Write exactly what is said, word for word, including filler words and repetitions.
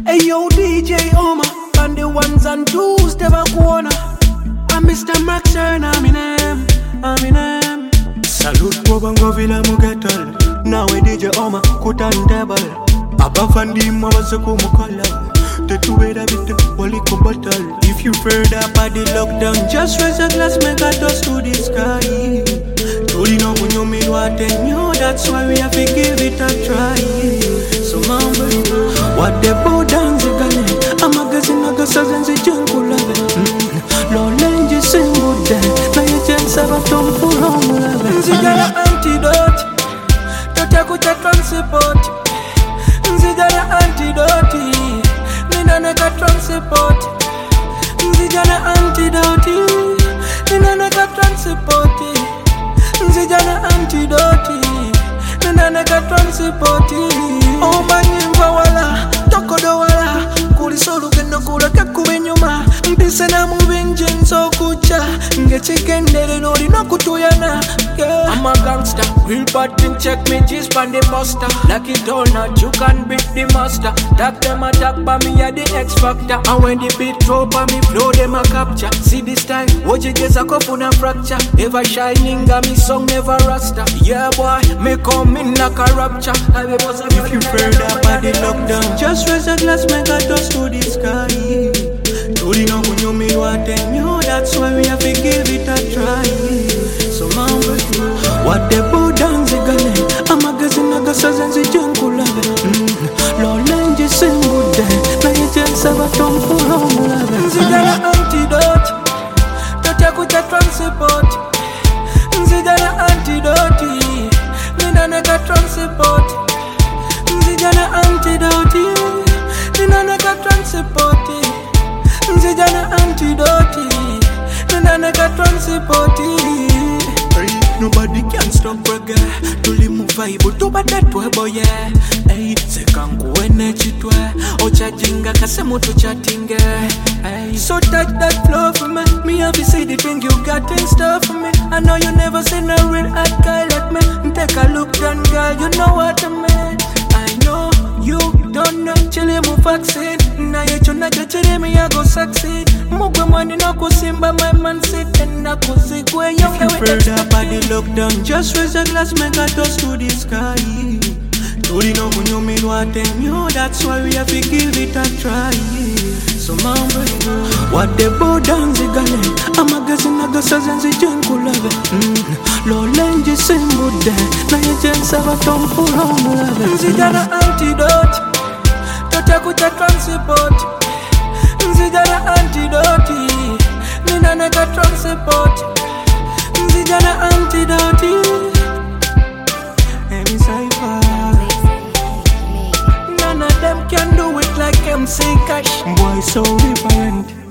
Hey yo, D J Oma, on the ones and twos, never corner. I'm Mister Max, I'm in him, I'm in him. Salute Bobango Villa Mugatal. Now a D J Oma, Kutan Devil. Above and the Mawasaku Mukala. The two way that bit the holy bottle. If you heard about the lockdown, just raise a glass, make a toast to the sky. Truly know when you mean what I knew, that's why we have to give it a try. So mama, what the bow down the galley. A magazine of the southern the jungle of it. Lord Lange sing good day. Now you just have a tongue for home love. Nzigala antidote, tutakuta transport. Nzigala antidote, ninaneka transport. Nzigala antidote, ninaneka transport. Nzigala antidote, ninaneka transport. Oh banyimva wala, tokodo wala. Kulisolu kendo kulaka kubenyuma. Mpise na mubinje nso kucha. Ngechikendele nori no kutuyana. Yeah. I'm a gangster, real bad thing, check me G's pan the buster. Like it or not, you can beat the master. Tag them attack by me, yeah, the X factor. And when the beat drop on me, flow them a capture. See this time, watch it get a kofuna fracture. Ever shining, got me song never rasta. Yeah boy, me come in like a rapture. If you heard about the lockdown, just raise a glass, make a toast to the sky. Truly know when you mean what I knew, that's why we have to give it a try. So mama, what the bow down the galley. A magazine of the southern the jungle of it. Lord Lange sing good day. Now you just have a tongue for home love. Nzigala antidote, tutakuta transport. Nzigala antidote, ninaneka transport. Nzigala antidote, ninaneka transport. Nzigala antidote, ninaneka transport. Nobody can stop reggae. Tuli mu vibe to batatwe boye. Hey, sekangu ene chitwe. Ocha jinga kasemu to chattinge. Hey, so touch that flow for me. Me have to see the thing you got in store for me. I know you never seen a real hot guy like me. Take a look down, girl, you know what I mean. I know you don't know. Chile mu vaccine. Na ye chuna chile me I go succeed. Mugwe mwani no kusimba my man sit and na kuzigwe yo. If you heard about the lockdown, just raise a glass, make a toast to the sky. Truly know when you mean what I knew, that's why we have to give it a try. So mama, what the bow down the galley. A magazine of the southern the jungle of it. Lord Lange sing good day. Now you just have a tongue for home love. Nzigala antidote, tutakuta transport. Nzigala antidote, ninaneka transport. Nzigala antidote. Emi Cypher. None of them can do it like M C Cash. Boy so different.